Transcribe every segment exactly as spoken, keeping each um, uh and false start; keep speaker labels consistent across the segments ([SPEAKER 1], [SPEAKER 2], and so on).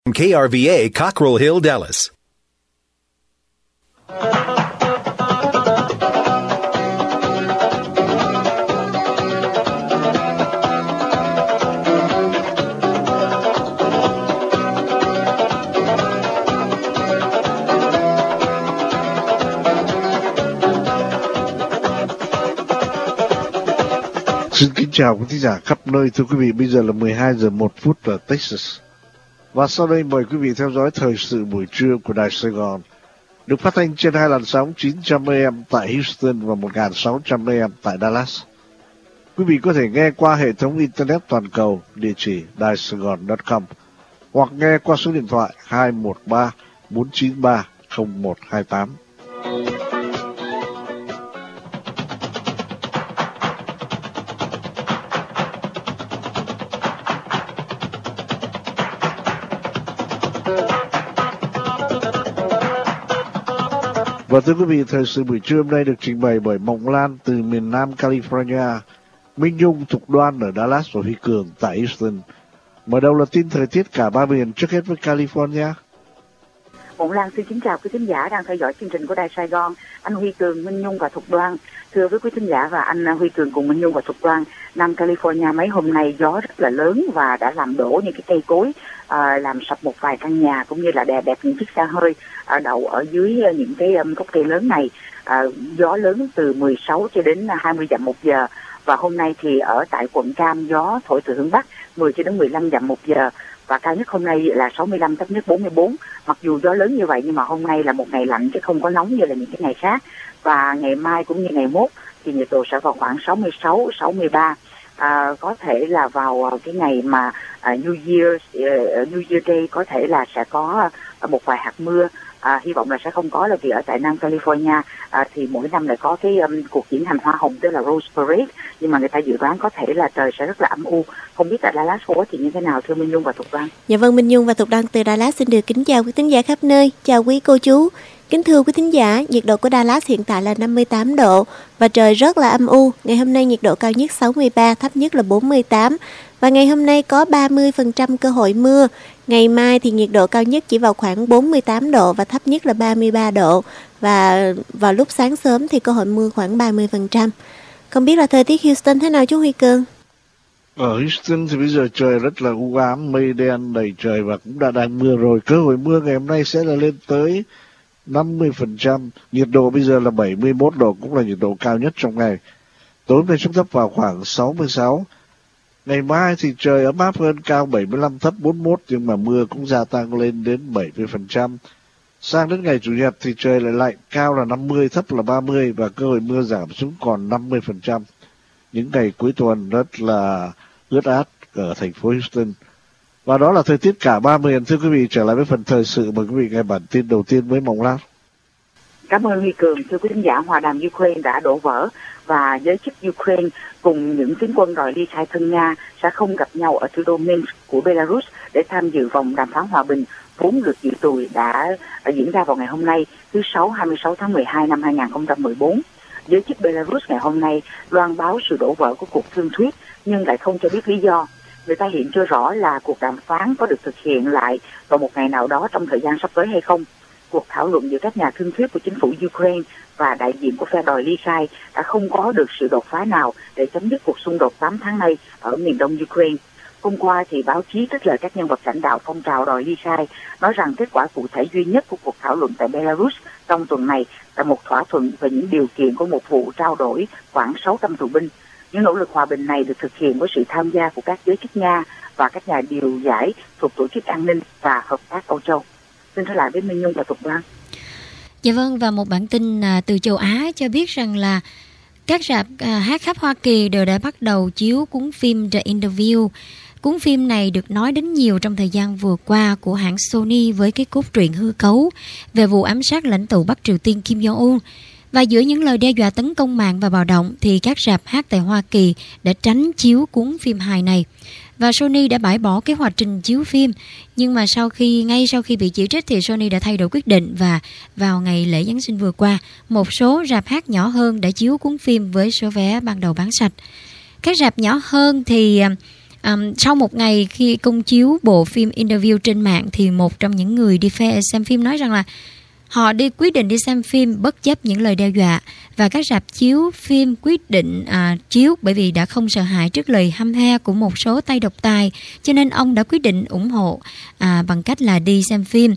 [SPEAKER 1] K R V A Cockrell Hill, Dallas.
[SPEAKER 2] Xin kính chào quý thính giả khắp nơi. Thưa quý vị, bây giờ là mười hai giờ một phút ở Texas. Và sau đây mời quý vị theo dõi thời sự buổi trưa của Đài Sài Gòn, được phát thanh trên hai làn sóng chín trăm A M tại Houston và một nghìn sáu trăm A M tại Dallas. Quý vị có thể nghe qua hệ thống Internet toàn cầu, địa chỉ đài sài gòn chấm com, hoặc nghe qua số điện thoại hai một ba bốn chín ba không một hai tám. Và thưa quý vị, thời sự buổi trưa hôm nay được trình bày bởi Mộng Lan từ miền Nam California, Minh Nhung, Thục Đoan ở Dallas và Huy Cường tại Houston. Mở đầu là tin thời tiết cả ba miền, trước hết với California.
[SPEAKER 3] Mộng Lan xin kính chào quý thính giả đang theo dõi chương trình của Đài Sài Gòn, anh Huy Cường, Minh Nhung và Thục Đoan. Thưa với quý thính giả và anh Huy Cường cùng Minh Nhung và Thục Đoan, Nam California mấy hôm nay gió rất là lớn và đã làm đổ những cái cây cối, à, làm sập một vài căn nhà cũng như là đè bẹp những chiếc xe hơi à, đậu ở dưới những cái um, gốc cây lớn này. À, gió lớn từ mười sáu cho đến hai mươi dặm một giờ. Và hôm nay thì ở tại quận Cam gió thổi từ hướng Bắc mười cho đến mười lăm dặm một giờ. Và cao nhất hôm nay là sáu mươi lăm, thấp nhất bốn mươi bốn. Mặc dù gió lớn như vậy nhưng mà hôm nay là một ngày lạnh chứ không có nóng như là những cái ngày khác. Và ngày mai cũng như ngày mốt thì nhiệt độ sẽ vào khoảng sáu mươi sáu, sáu mươi ba. À, có thể là vào cái ngày mà uh, New Year, uh, New Year Day có thể là sẽ có uh, một vài hạt mưa. À, hy vọng là sẽ không có, là vì ở tại Nam California à, thì mỗi năm lại có cái um, cuộc diễn hành hoa hồng, tức là Rose Parade, nhưng mà người ta dự đoán có thể là trời sẽ rất là âm u. Không biết tại Dallas phố thì như thế nào thưa Minh Nhung và Thục Đoan?
[SPEAKER 4] Dạ vâng, Minh Nhung và Thục Đoan từ Dallas xin được kính chào quý thính giả khắp nơi, chào quý cô chú. Kính thưa quý thính giả, nhiệt độ của Dallas hiện tại là năm mươi tám độ và trời rất là âm u. Ngày hôm nay nhiệt độ cao nhất sáu mươi ba, thấp nhất là bốn mươi tám. Và ngày hôm nay có ba mươi phần trăm cơ hội mưa. Ngày mai thì nhiệt độ cao nhất chỉ vào khoảng bốn mươi tám độ và thấp nhất là ba mươi ba độ. Và vào lúc sáng sớm thì cơ hội mưa khoảng ba mươi phần trăm. Không biết là thời tiết Houston thế nào chú Huy Cường?
[SPEAKER 2] Ở Houston thì bây giờ trời rất là u ám, mây đen đầy trời và cũng đã đang mưa rồi. Cơ hội mưa ngày hôm nay sẽ là lên tới năm mươi phần trăm. Nhiệt độ bây giờ là bảy mươi mốt độ, cũng là nhiệt độ cao nhất trong ngày. Tối nay xuống thấp vào khoảng sáu mươi sáu. Ngày mai thì trời ấm áp hơn, cao bảy mươi lăm, thấp bốn mươi mốt, nhưng mà mưa cũng gia tăng lên đến bảy mươi phần trăm. Sang đến ngày Chủ nhật thì trời lại lạnh, cao là năm mươi, thấp là ba mươi và cơ hội mưa giảm xuống còn năm mươi phần trăm. Những ngày cuối tuần rất là ướt át ở thành phố Houston. Và đó là thời tiết cả ba miền. Thưa quý vị, trở lại với phần thời sự, mời quý vị nghe bản tin đầu tiên với Mộng Lan.
[SPEAKER 3] Cảm ơn Huy Cường. Thưa quý thính giả, hòa đàm Ukraine đã đổ vỡ và giới chức Ukraine cùng những phiến quân đòi ly khai thân Nga sẽ không gặp nhau ở thủ đô Minsk của Belarus để tham dự vòng đàm phán hòa bình vốn được dự trù đã diễn ra vào ngày hôm nay, thứ Sáu hai mươi sáu tháng mười hai năm hai nghìn không trăm mười bốn. Giới chức Belarus ngày hôm nay loan báo sự đổ vỡ của cuộc thương thuyết nhưng lại không cho biết lý do. Người ta hiện chưa rõ là cuộc đàm phán có được thực hiện lại vào một ngày nào đó trong thời gian sắp tới hay không. Cuộc thảo luận giữa các nhà thương thuyết của chính phủ Ukraine và đại diện của phe đòi ly khai đã không có được sự đột phá nào để chấm dứt cuộc xung đột tám tháng nay ở miền đông Ukraine. Hôm qua thì báo chí trích lời các nhân vật lãnh đạo phong trào đòi ly khai nói rằng kết quả cụ thể duy nhất của cuộc thảo luận tại Belarus trong tuần này là một thỏa thuận về những điều kiện của một vụ trao đổi khoảng sáu trăm tù binh. Những nỗ lực hòa bình này được thực hiện với sự tham gia của các giới chức Nga và các nhà điều giải thuộc Tổ chức An ninh và Hợp tác Âu Châu. Xin trở lại với Minh Nhung và Thục Đoan.
[SPEAKER 5] Dạ vâng, và một bản tin từ châu Á cho biết rằng là các rạp hát khắp Hoa Kỳ đều đã bắt đầu chiếu cuốn phim The Interview. Cuốn phim này được nói đến nhiều trong thời gian vừa qua của hãng Sony với cái cốt truyện hư cấu về vụ ám sát lãnh tụ Bắc Triều Tiên Kim Jong-un. Và giữa những lời đe dọa tấn công mạng và bạo động thì các rạp hát tại Hoa Kỳ đã tránh chiếu cuốn phim hài này. Và Sony đã bãi bỏ kế hoạch trình chiếu phim, nhưng mà sau khi ngay sau khi bị chỉ trích thì Sony đã thay đổi quyết định và vào ngày lễ Giáng sinh vừa qua, một số rạp hát nhỏ hơn đã chiếu cuốn phim với số vé ban đầu bán sạch. Các rạp nhỏ hơn thì Um, sau một ngày khi công chiếu bộ phim Interview trên mạng thì một trong những người đi xem phim nói rằng là họ đi quyết định đi xem phim bất chấp những lời đe dọa, và các rạp chiếu phim quyết định à, chiếu bởi vì đã không sợ hãi trước lời hăm he của một số tay độc tài, cho nên ông đã quyết định ủng hộ à, bằng cách là đi xem phim.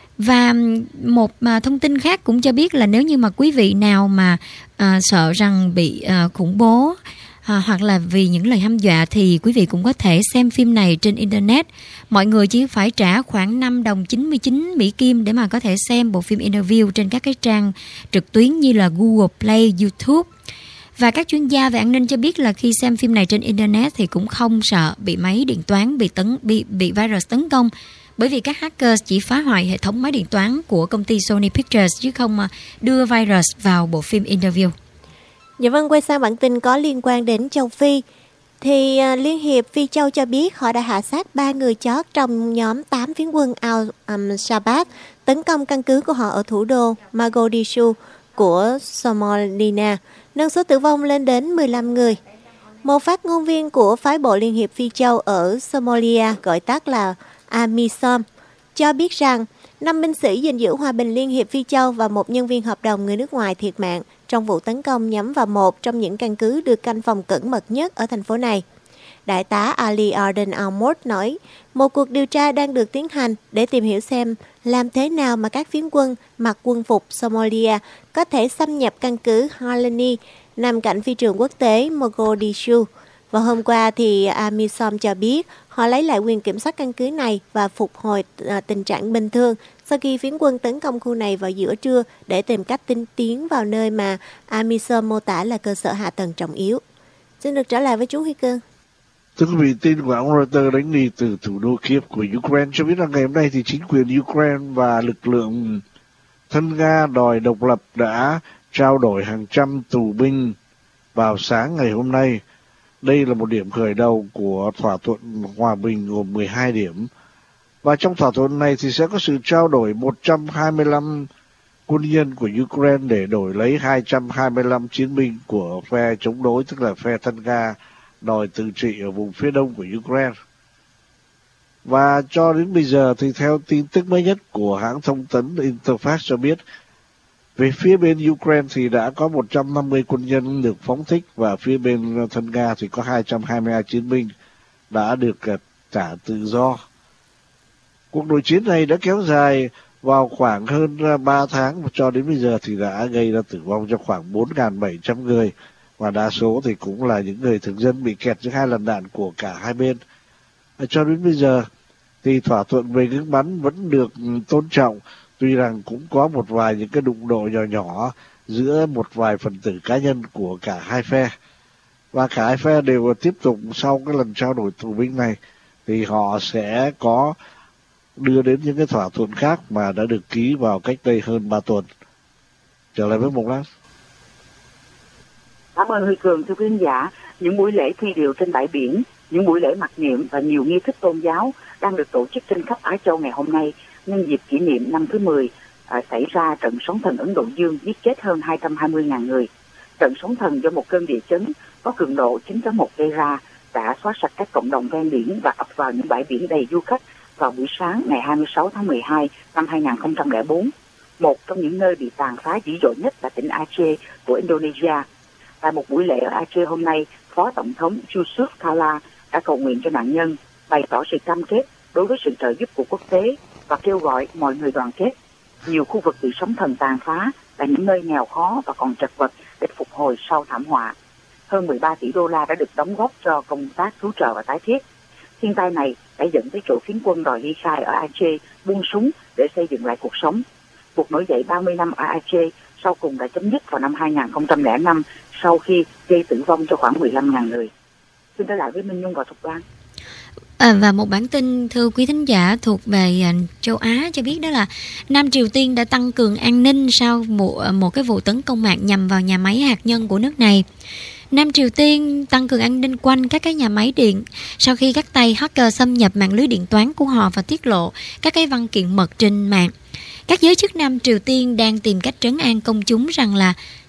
[SPEAKER 5] Và một à, thông tin khác cũng cho biết là nếu như mà quý vị nào mà à, sợ rằng bị à, khủng bố À, hoặc là vì những lời hăm dọa thì quý vị cũng có thể xem phim này trên Internet. Mọi người chỉ phải trả khoảng năm đồng chín mươi chín Mỹ Kim để mà có thể xem bộ phim Interview trên các cái trang trực tuyến như là Google Play, YouTube. Và các chuyên gia về an ninh cho biết là khi xem phim này trên Internet thì cũng không sợ bị máy điện toán bị tấn bị bị virus tấn công, bởi vì các hackers chỉ phá hoại hệ thống máy điện toán của công ty Sony Pictures chứ không mà đưa virus vào bộ phim Interview.
[SPEAKER 4] Dạ vâng, quay sang bản tin có liên quan đến châu Phi. Thì uh, Liên hiệp Phi Châu cho biết họ đã hạ sát ba người chót trong nhóm tám phiến quân Al-Shabaab tấn công căn cứ của họ ở thủ đô Mogadishu của Somalia, nâng số tử vong lên đến mười lăm người. Một phát ngôn viên của phái bộ Liên hiệp Phi Châu ở Somalia, gọi tắt là AMISOM, cho biết rằng năm binh sĩ gìn giữ hòa bình Liên hiệp Phi Châu và một nhân viên hợp đồng người nước ngoài thiệt mạng trong vụ tấn công nhắm vào một trong những căn cứ được canh phòng cẩn mật nhất ở thành phố này. Đại tá Ali Arden Almord nói, một cuộc điều tra đang được tiến hành để tìm hiểu xem làm thế nào mà các phiến quân mặc quân phục Somalia có thể xâm nhập căn cứ Halani nằm cạnh phi trường quốc tế Mogadishu. Và hôm qua thì AMISOM cho biết họ lấy lại quyền kiểm soát căn cứ này và phục hồi à, tình trạng bình thường sau khi phiến quân tấn công khu này vào giữa trưa để tìm cách tinh tiến vào nơi mà AMISOM mô tả là cơ sở hạ tầng trọng yếu. Xin được trở lại với chú Huy Cương.
[SPEAKER 2] Thưa quý vị, tin của hãng Reuters đánh đi từ thủ đô Kiev của Ukraine cho biết là ngày hôm nay thì chính quyền Ukraine và lực lượng thân Nga đòi độc lập đã trao đổi hàng trăm tù binh vào sáng ngày hôm nay. Đây là một điểm khởi đầu của thỏa thuận hòa bình gồm mười hai điểm. Và trong thỏa thuận này thì sẽ có sự trao đổi một trăm hai mươi lăm quân nhân của Ukraine để đổi lấy hai trăm hai mươi lăm chiến binh của phe chống đối, tức là phe thân Nga đòi tự trị ở vùng phía đông của Ukraine. Và cho đến bây giờ thì theo tin tức mới nhất của hãng thông tấn Interfax cho biết, về phía bên Ukraine thì đã có một trăm năm mươi quân nhân được phóng thích và phía bên thân Nga thì có hai trăm hai mươi hai chiến binh đã được trả tự do. Cuộc nội chiến này đã kéo dài vào khoảng hơn ba tháng và cho đến bây giờ thì đã gây ra tử vong cho khoảng bốn nghìn bảy trăm người, và đa số thì cũng là những người thực dân bị kẹt giữa hai làn đạn của cả hai bên. Cho đến bây giờ thì thỏa thuận về ngưng bắn vẫn được tôn trọng, tuy rằng cũng có một vài những cái đụng độ nhỏ nhỏ giữa một vài phần tử cá nhân của cả hai phe. Và cả hai phe đều tiếp tục sau cái lần trao đổi tù binh này thì họ sẽ có đưa đến những cái thỏa thuận khác mà đã được ký vào cách đây hơn ba tuần. Trở lại với Mộc Lát.
[SPEAKER 3] Cảm ơn Huy Cường. Thưa quý khán giả, những buổi lễ thi điệu trên bãi biển, những buổi lễ mặc niệm và nhiều nghi thức tôn giáo đang được tổ chức trên khắp Á Châu ngày hôm nay nhân dịp kỷ niệm năm thứ mười à, xảy ra trận sóng thần Ấn Độ Dương giết chết hơn hai trăm hai mươi nghìn người. Trận sóng thần do một cơn địa chấn có cường độ chín chấm một gây ra đã xóa sạch các cộng đồng ven biển và ập vào những bãi biển đầy du khách vào buổi sáng ngày hai mươi sáu tháng mười hai năm hai nghìn không trăm lẻ bốn. Một trong những nơi bị tàn phá dữ dội nhất là tỉnh Aceh của Indonesia. Tại một buổi lễ ở Aceh hôm nay, Phó Tổng thống Yusuf Kala đã cầu nguyện cho nạn nhân, bày tỏ sự cam kết đối với sự trợ giúp của quốc tế và kêu gọi mọi người đoàn kết. Nhiều khu vực bị sóng thần tàn phá là những nơi nghèo khó và còn chật vật để phục hồi sau thảm họa. Hơn mười ba tỷ đô la đã được đóng góp cho công tác cứu trợ và tái thiết. Thiên tai này đã dẫn tới chỗ phiến quân đòi ly khai ở Aceh buông súng để xây dựng lại cuộc sống. Cuộc nổi dậy ba mươi năm ở Aceh sau cùng đã chấm dứt vào năm hai nghìn không trăm lẻ năm sau khi gây tử vong cho khoảng mười lăm nghìn người. Xin trở lại với Minh Nhung và Thục Đoan.
[SPEAKER 5] À, và một bản tin thưa quý thính giả thuộc về uh, châu Á cho biết đó là Nam Triều Tiên đã tăng cường an ninh sau một, một cái vụ tấn công mạng nhằm vào nhà máy hạt nhân của nước này. Nam Triều Tiên tăng cường an ninh quanh các cái nhà máy điện sau khi các tay hacker xâm nhập mạng lưới điện toán của họ và tiết lộ các cái văn kiện mật trên mạng. Các giới chức Nam Triều Tiên đang tìm cách trấn an công chúng rằng là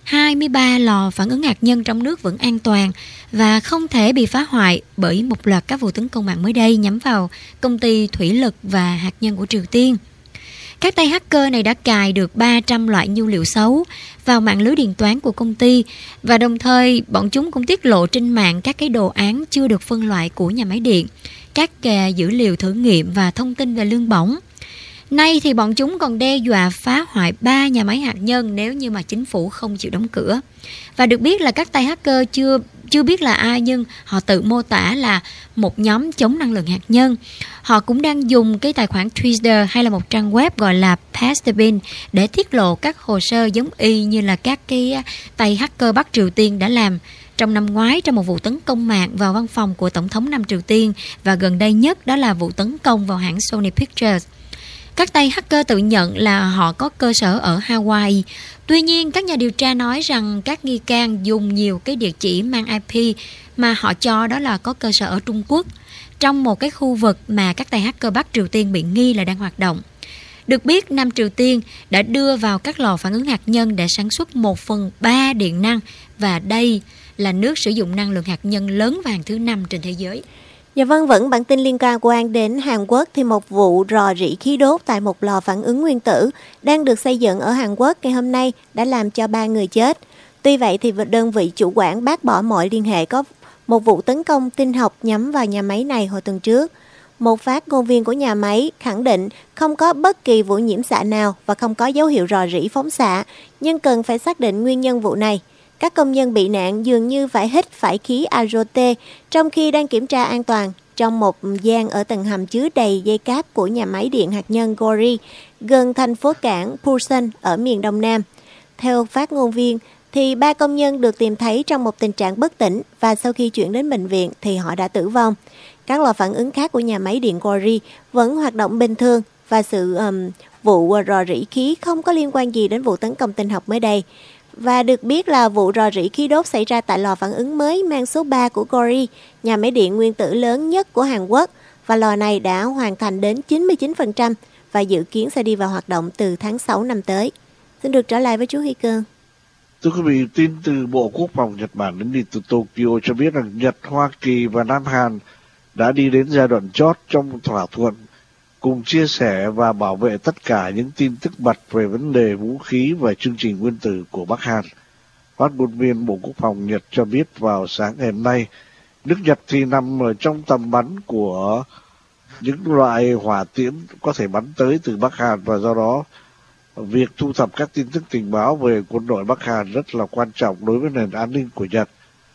[SPEAKER 5] hai mươi ba lò phản ứng hạt nhân trong nước vẫn an toàn và không thể bị phá hoại bởi một loạt các vụ tấn công mạng mới đây nhắm vào công ty thủy lực và hạt nhân của Triều Tiên. Các tay hacker này đã cài được ba trăm loại nhu liệu xấu vào mạng lưới điện toán của công ty và đồng thời bọn chúng cũng tiết lộ trên mạng các cái đồ án chưa được phân loại của nhà máy điện, các uh, dữ liệu thử nghiệm và thông tin về lương bổng. Nay thì bọn chúng còn đe dọa phá hoại ba nhà máy hạt nhân nếu như mà chính phủ không chịu đóng cửa. Và được biết là các tay hacker chưa chưa biết là ai, nhưng họ tự mô tả là một nhóm chống năng lượng hạt nhân. Họ cũng đang dùng cái tài khoản Twitter hay là một trang web gọi là Pass the Bin để tiết lộ các hồ sơ giống y như là các cái tay hacker Bắc Triều Tiên đã làm trong năm ngoái trong một vụ tấn công mạng vào văn phòng của Tổng thống Nam Triều Tiên, và gần đây nhất đó là vụ tấn công vào hãng Sony Pictures. Các tay hacker tự nhận là họ có cơ sở ở Hawaii. Tuy nhiên, các nhà điều tra nói rằng các nghi can dùng nhiều cái địa chỉ mang i pê mà họ cho đó là có cơ sở ở Trung Quốc, trong một cái khu vực mà các tay hacker Bắc Triều Tiên bị nghi là đang hoạt động. Được biết, Nam Triều Tiên đã đưa vào các lò phản ứng hạt nhân để sản xuất một phần ba điện năng, và đây là nước sử dụng năng lượng hạt nhân lớn và hàng thứ năm trên thế giới.
[SPEAKER 4] Dạ vâng, vẫn bản tin liên quan đến Hàn Quốc thì một vụ rò rỉ khí đốt tại một lò phản ứng nguyên tử đang được xây dựng ở Hàn Quốc ngày hôm nay đã làm cho ba người chết. Tuy vậy thì đơn vị chủ quản bác bỏ mọi liên hệ có một vụ tấn công tin học nhắm vào nhà máy này hồi tuần trước. Một phát ngôn viên của nhà máy khẳng định không có bất kỳ vụ nhiễm xạ nào và không có dấu hiệu rò rỉ phóng xạ, nhưng cần phải xác định nguyên nhân vụ này. Các công nhân bị nạn dường như phải hít phải khí azote trong khi đang kiểm tra an toàn trong một gian ở tầng hầm chứa đầy dây cáp của nhà máy điện hạt nhân Gori, gần thành phố cảng Busan ở miền Đông Nam. Theo phát ngôn viên, thì ba công nhân được tìm thấy trong một tình trạng bất tỉnh và sau khi chuyển đến bệnh viện thì họ đã tử vong. Các lò phản ứng khác của nhà máy điện Gori vẫn hoạt động bình thường và sự um, vụ rò rỉ khí không có liên quan gì đến vụ tấn công tin học mới đây. Và được biết là vụ rò rỉ khí đốt xảy ra tại lò phản ứng mới mang số ba của Gori, nhà máy điện nguyên tử lớn nhất của Hàn Quốc, và lò này đã hoàn thành đến chín mươi chín phần trăm và dự kiến sẽ đi vào hoạt động từ tháng sáu năm tới. Xin được trở lại với chú Huy Cương.
[SPEAKER 2] Thưa quý vị, tin từ Bộ Quốc phòng Nhật Bản đến đi từ Tokyo cho biết rằng Nhật, Hoa Kỳ và Nam Hàn đã đi đến giai đoạn chót trong thỏa thuận cùng chia sẻ và bảo vệ tất cả những tin tức bật về vấn đề vũ khí và chương trình nguyên tử của Bắc Hàn. Phát ngôn viên Bộ Quốc phòng Nhật cho biết vào sáng ngày hôm nay, nước Nhật thì nằm ở trong tầm bắn của những loại hỏa tiễn có thể bắn tới từ Bắc Hàn, và do đó việc thu thập các tin tức tình báo về quân đội Bắc Hàn rất là quan trọng đối với nền an ninh của Nhật.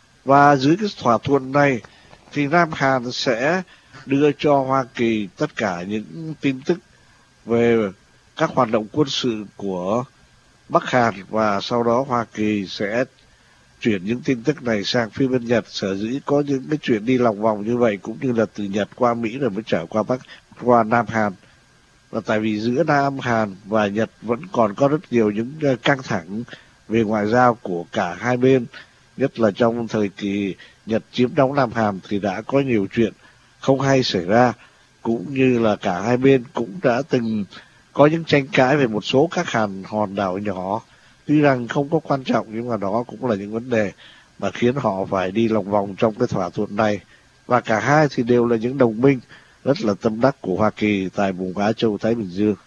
[SPEAKER 2] Và dưới cái thỏa thuận này thì Nam Hàn sẽ đưa cho Hoa Kỳ tất cả những tin tức về các hoạt động quân sự của Bắc Hàn, và sau đó Hoa Kỳ sẽ chuyển những tin tức này sang phía bên Nhật. Sở dĩ có những cái chuyện đi lòng vòng như vậy cũng như là từ Nhật qua Mỹ rồi mới trở qua Bắc qua Nam Hàn, và tại vì giữa Nam Hàn và Nhật vẫn còn có rất nhiều những căng thẳng về ngoại giao của cả hai bên, nhất là trong thời kỳ Nhật chiếm đóng Nam Hàn thì đã có nhiều chuyện không hay xảy ra, cũng như là cả hai bên cũng đã từng có những tranh cãi về một số các hòn hòn đảo nhỏ, tuy rằng không có quan trọng nhưng mà đó cũng là những vấn đề mà khiến họ phải đi lòng vòng trong cái thỏa thuận này. Và cả hai thì đều là những đồng minh rất là tâm đắc của Hoa Kỳ tại vùng Á Châu Thái Bình Dương.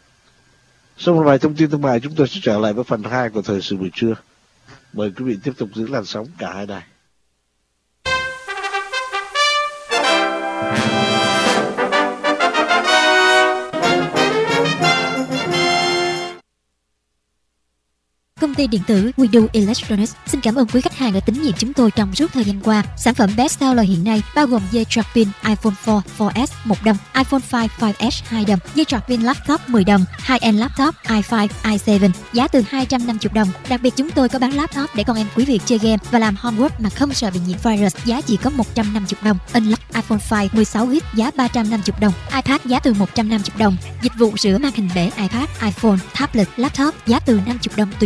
[SPEAKER 2] Sau một vài thông tin thương mại, chúng tôi sẽ trở lại với phần hai của thời sự buổi trưa. Mời quý vị tiếp tục giữ làn sóng cả hai đài.
[SPEAKER 5] Công ty điện tử Widu Electronics xin cảm ơn quý khách hàng đã tín nhiệm chúng tôi trong suốt thời gian qua. Sản phẩm best seller hiện nay bao gồm dây sạc pin iPhone four, four S một đồng, iPhone five, five S hai đồng, dây sạc pin laptop mười đồng, high-end laptop i five, i seven giá từ hai trăm năm mươi đồng. Đặc biệt chúng tôi có bán laptop để con em quý vị chơi game và làm homework mà không sợ bị nhiễm virus, giá chỉ có một trăm năm mươi đồng. Unlock iPhone five mười sáu gi-ga-bai giá ba trăm năm mươi đồng, iPad giá từ một trăm năm mươi đồng. Dịch vụ sửa màn hình bể iPad, iPhone, tablet, laptop giá từ năm mươi đồng tùy loại.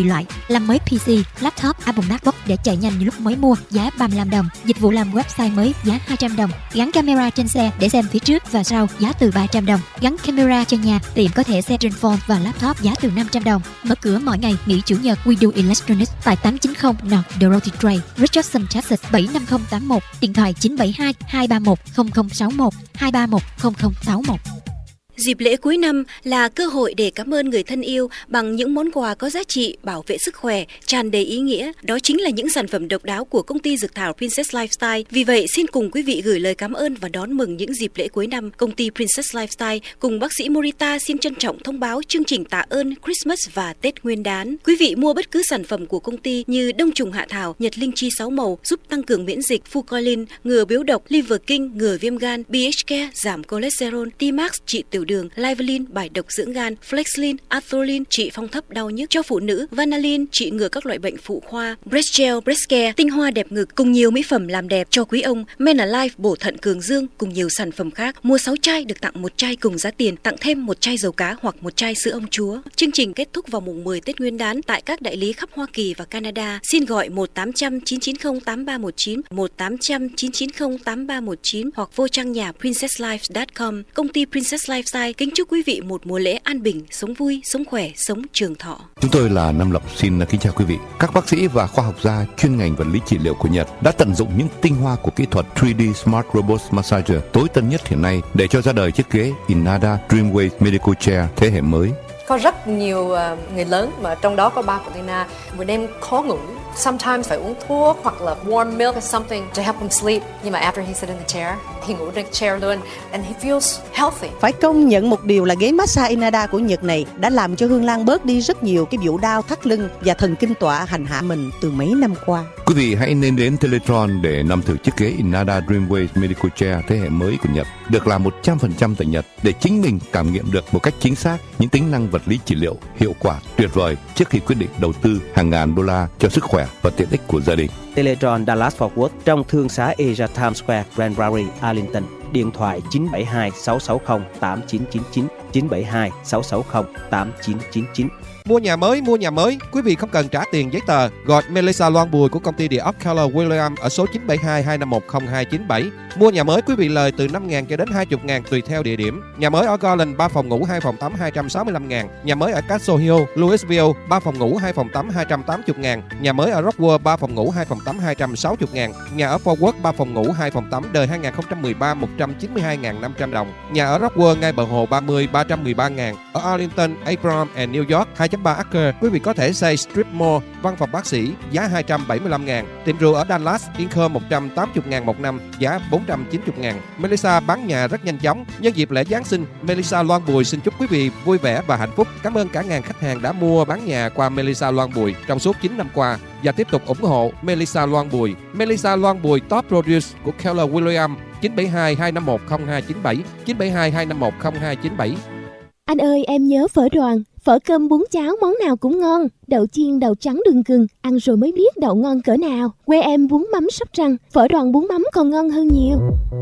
[SPEAKER 5] làm mới pê xê, laptop, album MacBook để chạy nhanh như lúc mới mua, giá ba mươi lăm đồng. Dịch vụ làm website mới, giá hai trăm đồng. Gắn camera trên xe để xem phía trước và sau, giá từ ba trăm đồng. Gắn camera cho nhà, tiệm có thể xe trên phone và laptop, giá từ năm trăm đồng. Mở cửa mỗi ngày, nghỉ chủ nhật. We Do Electronics tại tám chín không North Dorothy Drive, Richardson, Texas bảy năm không tám một. Điện thoại chín bảy hai hai ba một không không sáu một, hai ba một không không sáu một.
[SPEAKER 6] Dịp lễ cuối năm là cơ hội để cảm ơn người thân yêu bằng những món quà có giá trị, bảo vệ sức khỏe, tràn đầy ý nghĩa. Đó chính là những sản phẩm độc đáo của công ty dược thảo Princess Lifestyle. Vì vậy, xin cùng quý vị gửi lời cảm ơn và đón mừng những dịp lễ cuối năm. Công ty Princess Lifestyle cùng bác sĩ Morita xin trân trọng thông báo chương trình tạ ơn Christmas và Tết Nguyên đán. Quý vị mua bất cứ sản phẩm của công ty như đông trùng hạ thảo, nhật linh chi sáu màu giúp tăng cường miễn dịch, Fucoilin ngừa biếu độc, Liver King ngừa viêm gan, bê hát Care giảm cholesterol, T-Max trị tiểu đường, Livelin bài độc dưỡng gan, Flexlin, Atholin trị phong thấp đau nhức cho phụ nữ, Vanalin trị ngừa các loại bệnh phụ khoa, Breast Gel, Breast Care, tinh hoa đẹp ngực cùng nhiều mỹ phẩm làm đẹp cho quý ông, Men Alive bổ thận cường dương cùng nhiều sản phẩm khác. Mua sáu chai được tặng một chai cùng giá tiền, tặng thêm một chai dầu cá hoặc một chai sữa ông chúa. Chương trình kết thúc vào mùng mười Tết Nguyên đán tại các đại lý khắp Hoa Kỳ và Canada. Xin gọi một tám không không chín chín không tám ba một chín, một tám không không chín chín không tám ba một chín hoặc vô trang nhà princess life chấm com. Công ty Princess Lifestyle kính chúc quý vị một mùa lễ an bình, sống vui, sống khỏe, sống trường thọ.
[SPEAKER 7] Chúng tôi là Nam Lộc xin kính chào quý vị. Các bác sĩ và khoa học gia chuyên ngành vật lý trị liệu của Nhật đã tận dụng những tinh hoa của kỹ thuật ba D Smart Robot Massager tối tân nhất hiện nay để cho ra đời chiếc ghế Inada Dreamwave Medical Chair thế hệ mới.
[SPEAKER 8] Có rất nhiều uh, người lớn mà trong đó có ba của Tina buổi đêm khó ngủ, sometimes phải uống thuốc hoặc là warm milk or something to help him sleep. Nhưng mà after he sit in the chair, he ngủ trên chair luôn and he feels healthy.
[SPEAKER 9] Phải công nhận một điều là ghế massage Inada của Nhật này đã làm cho Hương Lan bớt đi rất nhiều cái vụ đau thắt lưng và thần kinh tọa hành hạ mình từ mấy năm qua.
[SPEAKER 7] Quý vị hãy nên đến Teletron để nằm thử chiếc ghế Inada Dreamwave Medical Chair thế hệ mới của Nhật, được làm một trăm phần trăm tại Nhật, để chính mình cảm nghiệm được một cách chính xác những tính năng vật lý trị liệu hiệu quả tuyệt vời trước khi quyết định đầu tư hàng ngàn đô la cho sức khỏe và tiện ích của gia đình.
[SPEAKER 10] Teletron Dallas Fort Worth trong thương xá Asia Times Square, Grand Prairie, Arlington. Điện thoại chín bảy hai sáu sáu không tám chín chín chín, chín bảy hai sáu sáu không tám chín chín chín.
[SPEAKER 11] Mua nhà mới, mua nhà mới, quý vị không cần trả tiền giấy tờ. Gọi Melissa Loan Bùi của công ty địa ốc Keller Williams ở số chín bảy hai hai năm một không hai chín bảy. Mua nhà mới quý vị lời từ năm nghìn cho đến hai mươi nghìn tùy theo địa điểm. Nhà mới ở Garland ba phòng ngủ hai phòng tắm hai trăm sáu mươi lăm nghìn. Nhà mới ở Castle Hill, Louisville ba phòng ngủ hai phòng tắm hai trăm tám mươi nghìn. Nhà mới ở Rockwood ba phòng ngủ hai phòng tắm hai trăm sáu mươi nghìn. Nhà ở Fort Worth ba phòng ngủ hai phòng tắm đời hai nghìn không trăm mười ba một trăm chín mươi hai nghìn năm trăm đồng. Nhà ở Rockwood ngay bờ hồ ba mươi ba trăm mười ba nghìn. Ở Arlington, Abraham and New York hai chấm ba acre, quý vị có thể xây strip mall, văn phòng bác sĩ giá hai trăm bảy mươi lăm nghìn. Tiệm rượu ở Dallas, Income một trăm tám mươi nghìn một năm, giá bốn trăm chín mươi nghìn. Melissa bán nhà rất nhanh chóng. Nhân dịp lễ Giáng sinh, Melissa Loan Bùi xin chúc quý vị vui vẻ và hạnh phúc. Cảm ơn cả ngàn khách hàng đã mua bán nhà qua Melissa Loan Bùi trong suốt chín năm qua và tiếp tục ủng hộ Melissa Loan Bùi. Melissa Loan Bùi Top Produce của Keller Williams chín bảy hai hai năm một không hai chín bảy, chín bảy hai hai năm một không hai chín bảy.
[SPEAKER 12] Anh ơi, em nhớ phở Đoàn. Phở cơm bún cháo món nào cũng ngon. Đậu chiên đậu trắng đường gừng, ăn rồi mới biết đậu ngon cỡ nào. Quê em bún mắm Sóc Trăng, phở Đoàn bún mắm còn ngon hơn nhiều.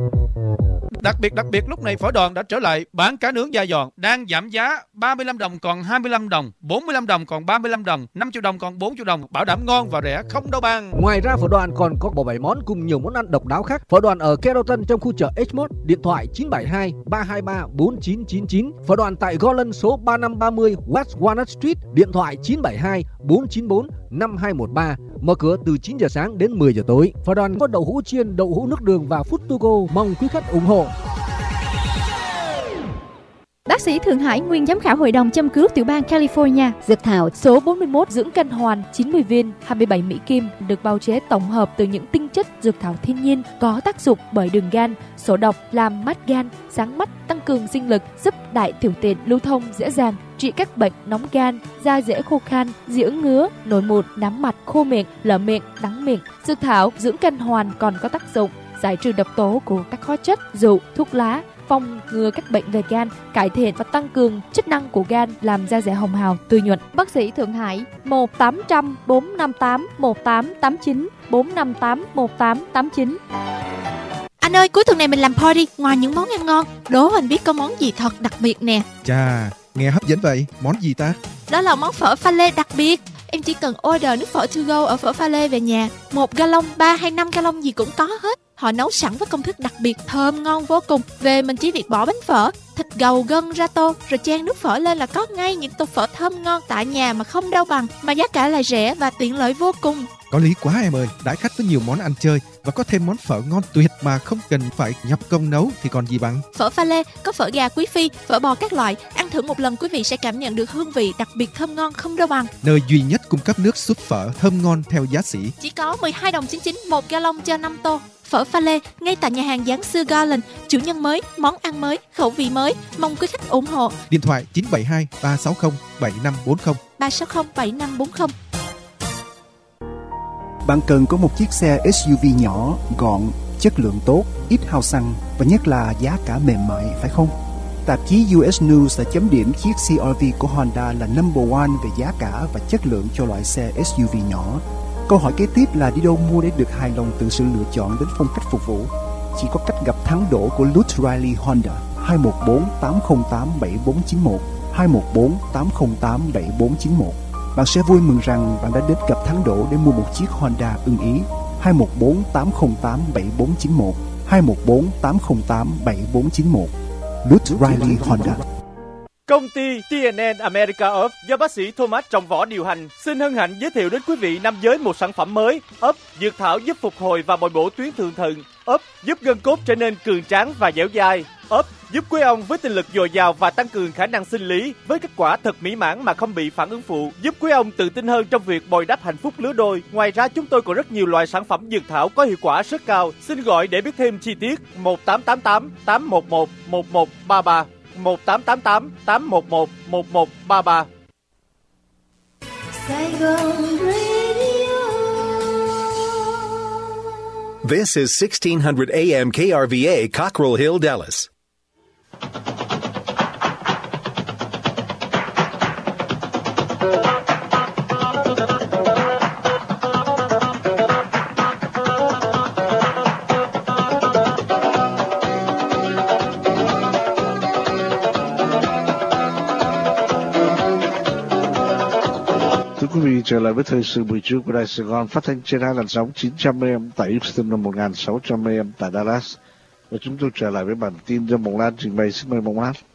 [SPEAKER 13] Đặc biệt đặc biệt lúc này phở Đoàn đã trở lại bán cá nướng da giòn, đang giảm giá ba mươi lăm đồng còn hai mươi lăm đồng, bốn mươi lăm đồng còn ba mươi lăm đồng, năm triệu đồng còn bốn triệu đồng, bảo đảm ngon và rẻ không đâu bằng.
[SPEAKER 14] Ngoài ra phở Đoàn còn có bộ bảy món cùng nhiều món ăn độc đáo khác. Phở Đoàn ở Carrollton trong khu chợ H một, điện thoại chín bảy hai ba hai ba bốn chín chín chín. Phở Đoàn tại Garland số ba năm ba mươi West Walnut Street, điện thoại chín bảy hai bốn chín bốn năm hai một ba. Mở cửa từ chín giờ sáng đến mười giờ tối. Phở Đoàn có đậu hũ chiên, đậu hũ nước đường và food to go. Mong quý khách ủng hộ.
[SPEAKER 15] Bác sĩ Thượng Hải, nguyên giám khảo hội đồng châm cứu tiểu bang California. Dược thảo số bốn mươi mốt dưỡng canh hoàn chín mươi viên, hai mươi bảy mỹ kim, được bào chế tổng hợp từ những tinh chất dược thảo thiên nhiên, có tác dụng bởi đường gan, sổ độc, làm mát gan, sáng mắt, tăng cường sinh lực, giúp đại tiểu tiện lưu thông dễ dàng, trị các bệnh nóng gan, da dễ khô khan, dị ứng ngứa, nổi mụn, nám mặt, khô miệng, lở miệng, đắng miệng. Dược thảo dưỡng canh hoàn còn có tác dụng giải trừ độc tố của các hóa chất, rượu, thuốc lá, phòng ngừa các bệnh về gan, cải thiện và tăng cường chức năng của gan, làm da dẻ hồng hào, tươi nhuận. Bác sĩ Thượng Hải một tám không không bốn năm tám một tám tám chín, bốn năm tám một tám tám chín.
[SPEAKER 16] Anh ơi, cuối tuần này mình làm party, ngoài những món ăn ngon, đố anh biết có món gì thật đặc biệt nè.
[SPEAKER 17] Chà, nghe hấp dẫn vậy, món gì ta?
[SPEAKER 16] Đó là món phở pha lê đặc biệt. em chỉ cần order nước phở to go ở phở pha lê về nhà. Một gallon, ba hay năm gallon gì cũng có hết. Họ nấu sẵn với công thức đặc biệt, thơm ngon vô cùng. Về mình chỉ việc bỏ bánh phở, thịt gầu gân ra tô, rồi chan nước phở lên là có ngay những tô phở thơm ngon tại nhà mà không đâu bằng. Mà giá cả lại rẻ và tiện lợi vô cùng.
[SPEAKER 11] Có lý quá em ơi, đãi khách với nhiều món ăn chơi và có thêm món phở ngon tuyệt mà không cần phải nhập công nấu thì còn gì bằng.
[SPEAKER 16] Phở pha lê có phở gà quý phi, phở bò các loại, ăn thử một lần quý vị sẽ cảm nhận được hương vị đặc biệt thơm ngon không đâu bằng.
[SPEAKER 11] Nơi duy nhất cung cấp nước súp phở thơm ngon theo giá sỉ.
[SPEAKER 16] Chỉ có mười hai đồng chín mươi chín một gallon cho năm tô. Phở pha lê ngay tại nhà hàng Giáng Sư Garland, chủ nhân mới, món ăn mới, khẩu vị mới, mong quý khách ủng hộ.
[SPEAKER 11] Điện thoại chín bảy hai ba sáu không bảy năm bốn không
[SPEAKER 16] ba sáu không bảy năm bốn không.
[SPEAKER 17] Bạn cần có một chiếc xe ét u vê nhỏ, gọn, chất lượng tốt, ít hao xăng và nhất là giá cả mềm mại, phải không? Tạp chí u ét News đã chấm điểm chiếc xê rờ vê của Honda là number one về giá cả và chất lượng cho loại xe ét u vê nhỏ. Câu hỏi kế tiếp là đi đâu mua để được hài lòng từ sự lựa chọn đến phong cách phục vụ? Chỉ có cách gặp thắng đổ của Lutz Riley Honda. Hai một bốn tám không tám bảy bốn chín một hai một bốn tám không tám bảy bốn chín một. Bạn sẽ vui mừng rằng bạn đã đến gặp thắng đổ để mua một chiếc Honda ưng ý. Hai một bốn tám không tám bảy bốn chín một hai một bốn tám không tám bảy bốn chín một. Lutz Riley Honda.
[SPEAKER 18] Công ty tê en en America Earth do bác sĩ Thomas Trọng Võ điều hành xin hân hạnh giới thiệu đến quý vị nam giới một sản phẩm mới. ấp dược thảo giúp phục hồi và bồi bổ tuyến thượng thận. ấp giúp gân cốt trở nên cường tráng và dẻo dai. ấp giúp quý ông với tinh lực dồi dào và tăng cường khả năng sinh lý với kết quả thật mỹ mãn mà không bị phản ứng phụ, giúp quý ông tự tin hơn trong việc bồi đắp hạnh phúc lứa đôi. Ngoài ra chúng tôi còn rất nhiều loại sản phẩm dược thảo có hiệu quả rất cao. Xin gọi để biết thêm chi tiết một tám tám tám tám một một một một ba ba một tám tám tám tám một một một một ba ba.
[SPEAKER 1] This is sixteen hundred A M K R V A, Cockrell Hill, Dallas.
[SPEAKER 2] Thưa quý vị, trở lại với thời sự buổi trưa của Đài Sài Gòn, phát thanh trên hai làn sóng chín trăm A M tại Houston và một nghìn sáu trăm A M tại Dallas. Và chúng tôi trở lại với bản tin do Mộng Lan trình bày. Xin mời Mộng Lan.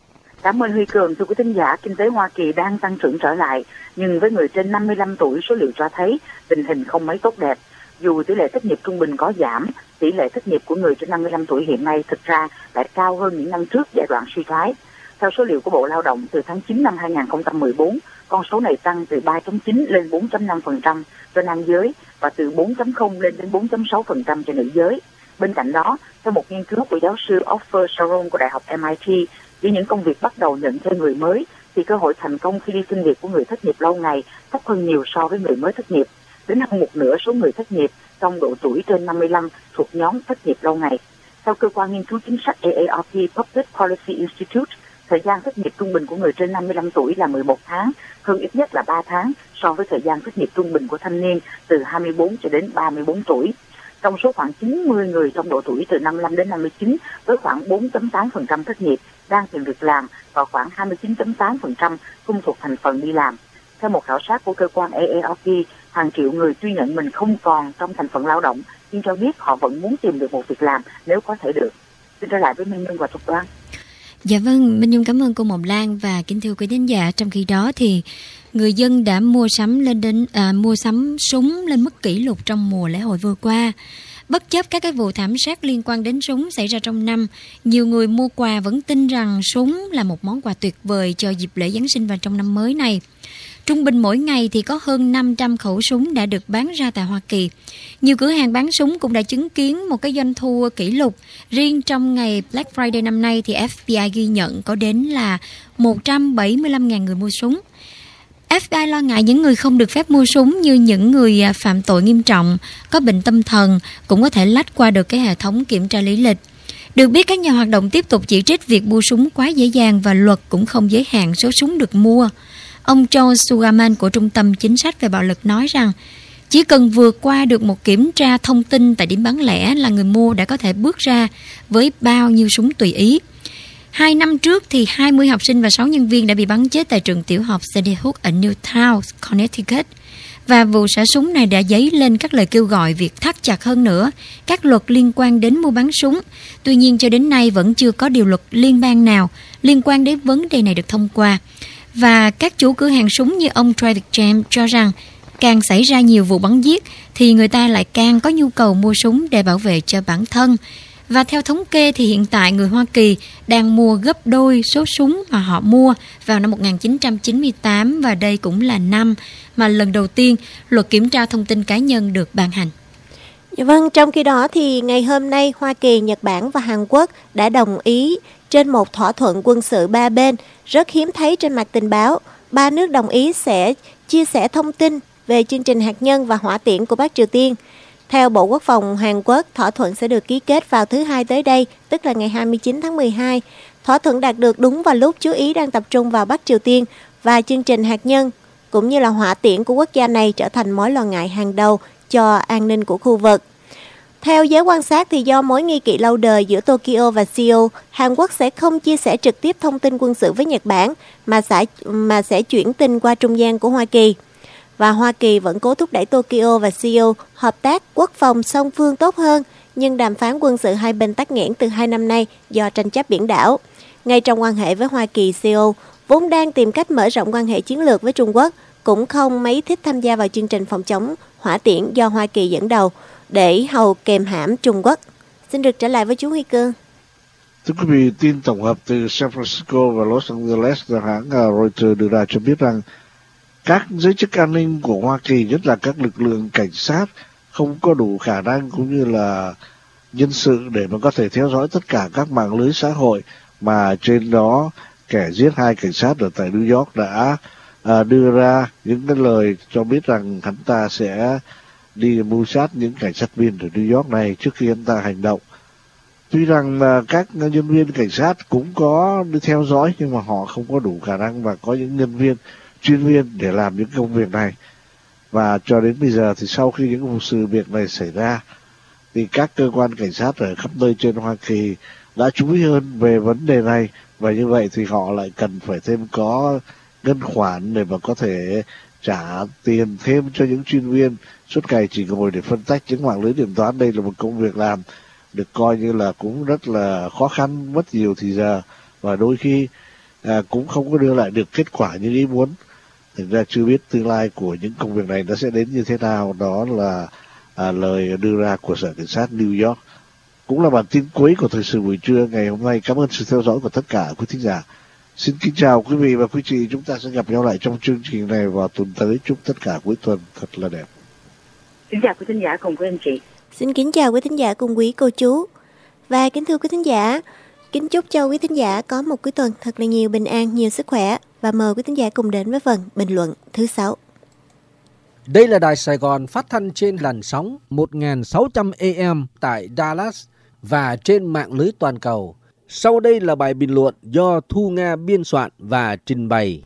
[SPEAKER 3] Cảm ơn Huy Cường. Thưa quý thính giả, kinh tế Hoa Kỳ đang tăng trưởng trở lại, nhưng với người trên năm mươi lăm tuổi, số liệu cho thấy tình hình không mấy tốt đẹp. Dù tỷ lệ thất nghiệp trung bình có giảm, tỷ lệ thất nghiệp của người trên năm mươi lăm tuổi hiện nay thực ra lại cao hơn những năm trước giai đoạn suy thoái. Theo số liệu của Bộ Lao động, từ tháng chín năm hai nghìn không trăm mười bốn, con số này tăng từ ba phẩy chín lên bốn phẩy năm phần trăm cho nam giới và từ bốn phẩy không lên đến bốn phẩy sáu phần trăm cho nữ giới. Bên cạnh đó, theo một nghiên cứu của giáo sư Ofer Sharon của Đại học em i tê, với những công việc bắt đầu nhận thêm người mới, thì cơ hội thành công khi đi xin việc của người thất nghiệp lâu ngày thấp hơn nhiều so với người mới thất nghiệp. Đến hơn một nửa số người thất nghiệp trong độ tuổi trên năm mươi lăm thuộc nhóm thất nghiệp lâu ngày. Theo cơ quan nghiên cứu chính sách a a rờ pê Public Policy Institute, thời gian thất nghiệp trung bình của người trên năm mươi lăm tuổi là mười một tháng, hơn ít nhất là ba tháng so với thời gian thất nghiệp trung bình của thanh niên từ hai mươi bốn cho đến ba mươi bốn tuổi. Trong số khoảng chín mươi người trong độ tuổi từ năm mươi lăm đến năm mươi chín với khoảng bốn phẩy tám phần trăm thất nghiệp đang tìm việc làm và khoảng hai mươi chín phẩy tám phần trăm không thuộc thành phần đi làm. Theo một khảo sát của cơ quan a a rờ pê, hàng triệu người tuy nhận mình không còn trong thành phần lao động nhưng cho biết họ vẫn muốn tìm được một việc làm nếu có thể được. Xin trở lại với Minh Nhung và Thục Đoan.
[SPEAKER 5] Dạ vâng, Minh Nhung cảm ơn cô Mộng Lan. Và kính thưa quý thính giả, trong khi đó thì người dân đã mua sắm lên đến à, mua sắm súng lên mức kỷ lục trong mùa lễ hội vừa qua. Bất chấp các cái vụ thảm sát liên quan đến súng xảy ra trong năm, nhiều người mua quà vẫn tin rằng súng là một món quà tuyệt vời cho dịp lễ Giáng sinh và trong năm mới này. Trung bình mỗi ngày thì có hơn năm trăm khẩu súng đã được bán ra tại Hoa Kỳ. Nhiều cửa hàng bán súng cũng đã chứng kiến một cái doanh thu kỷ lục. Riêng trong ngày Black Friday năm nay thì ép bê i ghi nhận có đến là một trăm bảy mươi lăm nghìn người mua súng. ép bê i lo ngại những người không được phép mua súng như những người phạm tội nghiêm trọng, có bệnh tâm thần cũng có thể lách qua được cái hệ thống kiểm tra lý lịch. Được biết, các nhà hoạt động tiếp tục chỉ trích việc mua súng quá dễ dàng và luật cũng không giới hạn số súng được mua. Ông Joe Sugarman của Trung tâm Chính sách về Bạo lực nói rằng chỉ cần vượt qua được một kiểm tra thông tin tại điểm bán lẻ là người mua đã có thể bước ra với bao nhiêu súng tùy ý. Hai năm trước thì hai mươi học sinh và sáu nhân viên đã bị bắn chết tại trường tiểu học Sandy Hook ở Newtown, Connecticut. Và vụ xả súng này đã dấy lên các lời kêu gọi việc thắt chặt hơn nữa các luật liên quan đến mua bán súng. Tuy nhiên cho đến nay vẫn chưa có điều luật liên bang nào liên quan đến vấn đề này được thông qua. Và các chủ cửa hàng súng như ông Travis James cho rằng càng xảy ra nhiều vụ bắn giết thì người ta lại càng có nhu cầu mua súng để bảo vệ cho bản thân. Và theo thống kê thì hiện tại người Hoa Kỳ đang mua gấp đôi số súng mà họ mua vào năm một nghìn chín trăm chín mươi tám, và đây cũng là năm mà lần đầu tiên luật kiểm tra thông tin cá nhân được ban hành.
[SPEAKER 4] Dạ vâng, trong khi đó thì ngày hôm nay Hoa Kỳ, Nhật Bản và Hàn Quốc đã đồng ý trên một thỏa thuận quân sự ba bên rất hiếm thấy trên mặt tình báo. Ba nước đồng ý sẽ chia sẻ thông tin về chương trình hạt nhân và hỏa tiễn của Bắc Triều Tiên. Theo Bộ Quốc phòng Hàn Quốc, thỏa thuận sẽ được ký kết vào thứ Hai tới đây, tức là ngày hai mươi chín tháng mười hai. Thỏa thuận đạt được đúng vào lúc chú ý đang tập trung vào Bắc Triều Tiên và chương trình hạt nhân, cũng như là hỏa tiễn của quốc gia này trở thành mối lo ngại hàng đầu cho an ninh của khu vực. Theo giới quan sát thì do mối nghi kỵ lâu đời giữa Tokyo và Seoul, Hàn Quốc sẽ không chia sẻ trực tiếp thông tin quân sự với Nhật Bản mà sẽ, mà sẽ chuyển tin qua trung gian của Hoa Kỳ. Và Hoa Kỳ vẫn cố thúc đẩy Tokyo và Seoul hợp tác quốc phòng song phương tốt hơn, nhưng đàm phán quân sự hai bên tắc nghẽn từ hai năm nay do tranh chấp biển đảo. Ngay trong quan hệ với Hoa Kỳ, Seoul vốn đang tìm cách mở rộng quan hệ chiến lược với Trung Quốc, cũng không mấy thích tham gia vào chương trình phòng chống hỏa tiễn do Hoa Kỳ dẫn đầu để hầu kềm hãm Trung Quốc. Xin được trở lại với chú Huy Cương.
[SPEAKER 2] Thưa quý vị, tin tổng hợp từ San Francisco và Los Angeles do hãng Reuters đưa ra cho biết rằng các giới chức an ninh của Hoa Kỳ, nhất là các lực lượng cảnh sát, không có đủ khả năng cũng như là nhân sự để mà có thể theo dõi tất cả các mạng lưới xã hội mà trên đó kẻ giết hai cảnh sát ở tại New York đã à, đưa ra những cái lời cho biết rằng hắn ta sẽ đi mưu sát những cảnh sát viên ở New York này trước khi hắn ta hành động. Tuy rằng là các nhân viên cảnh sát cũng có đi theo dõi, nhưng mà họ không có đủ khả năng và có những nhân viên chuyên viên để làm những công việc này. Và cho đến bây giờ thì sau khi những vụ sự việc này xảy ra thì các cơ quan cảnh sát ở khắp nơi trên Hoa Kỳ đã chú ý hơn về vấn đề này, và như vậy thì họ lại cần phải thêm có ngân khoản để mà có thể trả tiền thêm cho những chuyên viên suốt ngày chỉ ngồi để phân tách những mạng lưới điện toán. Đây là một công việc làm được coi như là cũng rất là khó khăn, mất nhiều thời giờ và đôi khi à, cũng không có đưa lại được kết quả như ý muốn. Thực ra chưa biết tương lai của những công việc này nó sẽ đến như thế nào. Đó là à, lời đưa ra của Sở Cảnh sát New York. Cũng là bản tin cuối của thời sự buổi trưa ngày hôm nay. Cảm ơn sự theo dõi của tất cả quý thính giả. Xin kính chào quý vị và quý chị. Chúng ta sẽ gặp nhau lại trong chương trình này vào tuần tới. Chúc tất cả cuối tuần thật là đẹp.
[SPEAKER 3] Xin chào quý thính giả cùng với anh chị.
[SPEAKER 4] Xin kính chào quý thính giả cùng quý cô chú. Và kính thưa quý thính giả, kính chúc cho quý thính giả có một cuối tuần thật là nhiều bình an, nhiều sức khỏe. Và mời quý thính giả cùng đến với phần bình luận thứ sáu.
[SPEAKER 14] Đây là Đài Sài Gòn phát thanh trên làn sóng một nghìn sáu trăm A M tại Dallas và trên mạng lưới toàn cầu. Sau đây là bài bình luận do Thu Nga biên soạn và trình bày.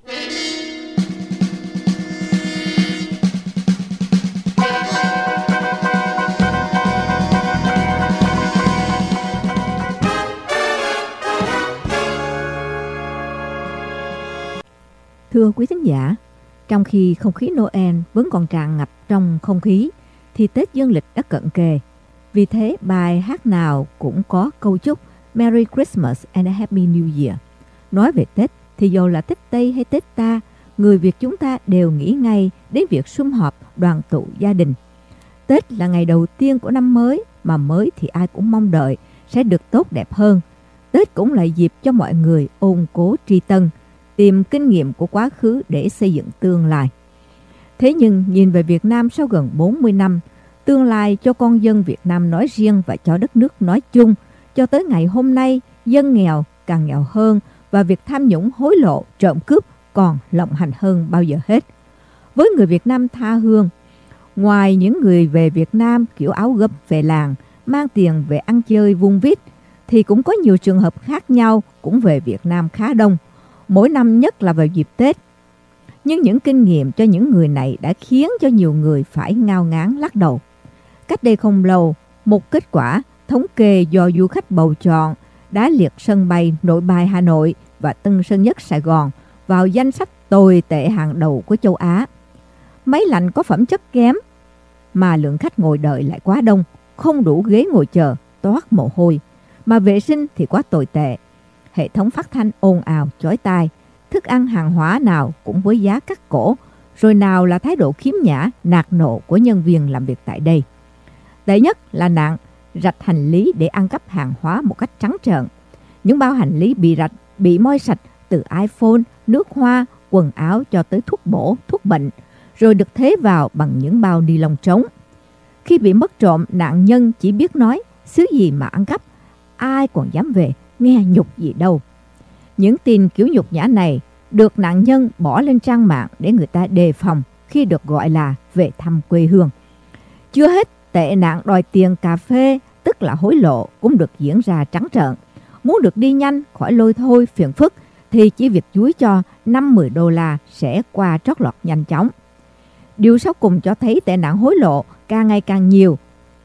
[SPEAKER 19] Thưa quý thính giả, trong khi không khí Noel vẫn còn tràn ngập trong không khí, thì Tết dương lịch đã cận kề. Vì thế, bài hát nào cũng có câu chúc Merry Christmas and a Happy New Year. Nói về Tết, thì dù là Tết Tây hay Tết ta, người Việt chúng ta đều nghĩ ngay đến việc sum họp đoàn tụ gia đình. Tết là ngày đầu tiên của năm mới, mà mới thì ai cũng mong đợi sẽ được tốt đẹp hơn. Tết cũng là dịp cho mọi người ôn cố tri tân, tìm kinh nghiệm của quá khứ để xây dựng tương lai. Thế nhưng nhìn về Việt Nam sau gần bốn mươi năm, tương lai cho con dân Việt Nam nói riêng và cho đất nước nói chung, cho tới ngày hôm nay, dân nghèo càng nghèo hơn và việc tham nhũng hối lộ, trộm cướp còn lộng hành hơn bao giờ hết. Với người Việt Nam tha hương, ngoài những người về Việt Nam kiểu áo gấp về làng, mang tiền về ăn chơi vung vít, thì cũng có nhiều trường hợp khác nhau cũng về Việt Nam khá đông, mỗi năm nhất là vào dịp Tết. Nhưng những kinh nghiệm cho những người này đã khiến cho nhiều người phải ngao ngán lắc đầu. Cách đây không lâu, một kết quả thống kê do du khách bầu chọn đã liệt sân bay Nội Bài Hà Nội và Tân Sơn Nhất Sài Gòn vào danh sách tồi tệ hàng đầu của châu Á. Máy lạnh có phẩm chất kém mà lượng khách ngồi đợi lại quá đông, không đủ ghế ngồi chờ, toát mồ hôi, mà vệ sinh thì quá tồi tệ. Hệ thống phát thanh ồn ào chói tai, thức ăn hàng hóa nào cũng với giá cắt cổ, rồi nào là thái độ khiếm nhã, nạt nộ của nhân viên làm việc tại đây. Tệ nhất là nạn rạch hành lý để ăn cắp hàng hóa một cách trắng trợn. Những bao hành lý bị rạch, bị moi sạch từ iPhone, nước hoa, quần áo cho tới thuốc bổ, thuốc bệnh, rồi được thế vào bằng những bao ni lông trống. Khi bị mất trộm, nạn nhân chỉ biết nói xứ gì mà ăn cắp, ai còn dám về, nghe nhục gì đâu. Những tin kiểu nhục nhã này được nạn nhân bỏ lên trang mạng để người ta đề phòng khi được gọi là về thăm quê hương. Chưa hết, tệ nạn đòi tiền cà phê, tức là hối lộ, cũng được diễn ra trắng trợn. Muốn được đi nhanh khỏi lôi thôi phiền phức thì chỉ việc dúi cho năm mười đô la sẽ qua trót lọt nhanh chóng. Điều sau cùng cho thấy tệ nạn hối lộ càng ngày càng nhiều,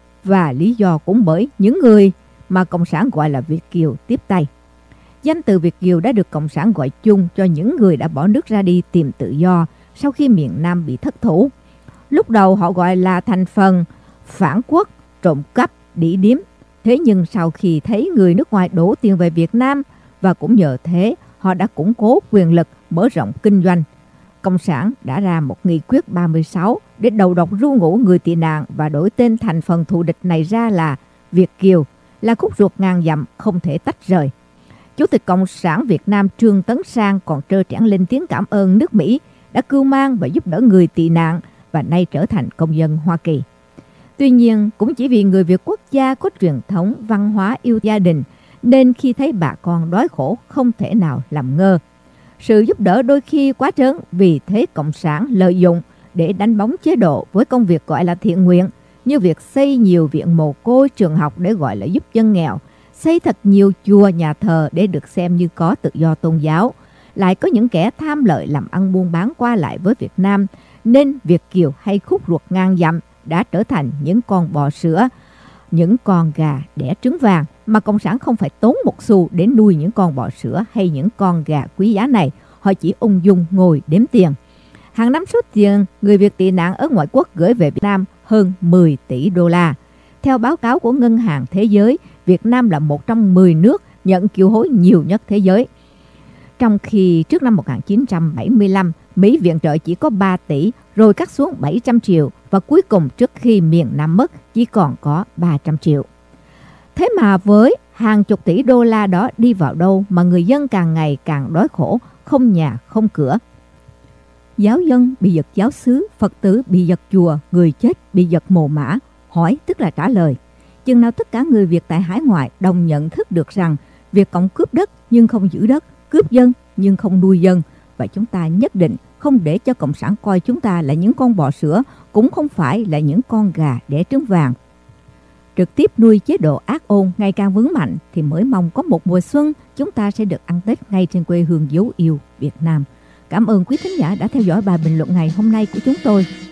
[SPEAKER 19] và lý do cũng bởi những người mà Cộng sản gọi là Việt kiều tiếp tay. Danh từ Việt kiều đã được Cộng sản gọi chung cho những người đã bỏ nước ra đi tìm tự do sau khi miền Nam bị thất thủ. Lúc đầu họ gọi là thành phần phản quốc, trộm cắp, đĩ điếm. Thế nhưng sau khi thấy người nước ngoài đổ tiền về Việt Nam, và cũng nhờ thế họ đã củng cố quyền lực, mở rộng kinh doanh, Cộng sản đã ra một nghị quyết ba mươi sáu để đầu độc ru ngủ người tị nạn và đổi tên thành phần thù địch này ra là Việt kiều, là khúc ruột ngàn dặm không thể tách rời. Chủ tịch Cộng sản Việt Nam Trương Tấn Sang còn trơ trẽn lên tiếng cảm ơn nước Mỹ đã cưu mang và giúp đỡ người tị nạn và nay trở thành công dân Hoa Kỳ. Tuy nhiên, cũng chỉ vì người Việt quốc gia có truyền thống văn hóa yêu gia đình, nên khi thấy bà con đói khổ không thể nào làm ngơ. Sự giúp đỡ đôi khi quá trớn, vì thế Cộng sản lợi dụng để đánh bóng chế độ với công việc gọi là thiện nguyện, như việc xây nhiều viện mồ côi, trường học để gọi là giúp dân nghèo, xây thật nhiều chùa, nhà thờ để được xem như có tự do tôn giáo. Lại có những kẻ tham lợi làm ăn buôn bán qua lại với Việt Nam, nên Việt kiều hay khúc ruột ngang dặm đã trở thành những con bò sữa, những con gà đẻ trứng vàng, mà Cộng sản không phải tốn một xu để nuôi những con bò sữa hay những con gà quý giá này. Họ chỉ ung dung ngồi đếm tiền. Hàng năm số tiền người Việt tị nạn ở ngoại quốc gửi về Việt Nam hơn mười tỷ đô la. Theo báo cáo của Ngân hàng Thế giới, Việt Nam là một trong mười nước nhận kiều hối nhiều nhất thế giới. Trong khi trước năm một nghìn chín trăm bảy mươi lăm, Mỹ viện trợ chỉ có ba tỷ, rồi cắt xuống bảy trăm triệu, và cuối cùng trước khi miền Nam mất chỉ còn có ba trăm triệu. Thế mà với hàng chục tỷ đô la đó đi vào đâu mà người dân càng ngày càng đói khổ, không nhà không cửa. Giáo dân bị giật giáo xứ, Phật tử bị giật chùa, người chết bị giật mồ mã. Hỏi tức là trả lời. Chừng nào tất cả người Việt tại hải ngoại đồng nhận thức được rằng Việt Cộng cướp đất nhưng không giữ đất, cướp dân nhưng không nuôi dân, và chúng ta nhất định không để cho Cộng sản coi chúng ta là những con bò sữa, cũng không phải là những con gà đẻ trứng vàng. Trực tiếp nuôi chế độ ác ôn ngày càng vững mạnh thì mới mong có một mùa xuân chúng ta sẽ được ăn Tết ngay trên quê hương dấu yêu Việt Nam. Cảm ơn quý thính giả đã theo dõi bài bình luận ngày hôm nay của chúng tôi.